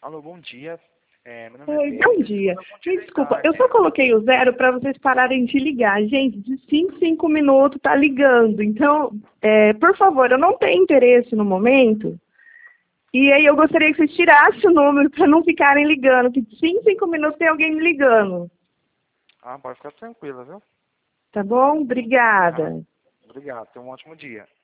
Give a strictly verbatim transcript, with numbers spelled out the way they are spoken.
Alô, bom dia. É, meu nome é Oi, Pedro. bom dia. Te Me desculpa, ligar, eu só é, coloquei o zero para vocês pararem de ligar. Gente, de cinco em cinco minutos tá ligando. Então, é, por favor, eu não tenho interesse no momento. E aí eu gostaria que vocês tirassem o número para não ficarem ligando, que de cinco em cinco minutos tem alguém me ligando. Ah, pode ficar tranquila, viu? Tá bom? Ah, Obrigada. obrigado. Tenha um ótimo dia.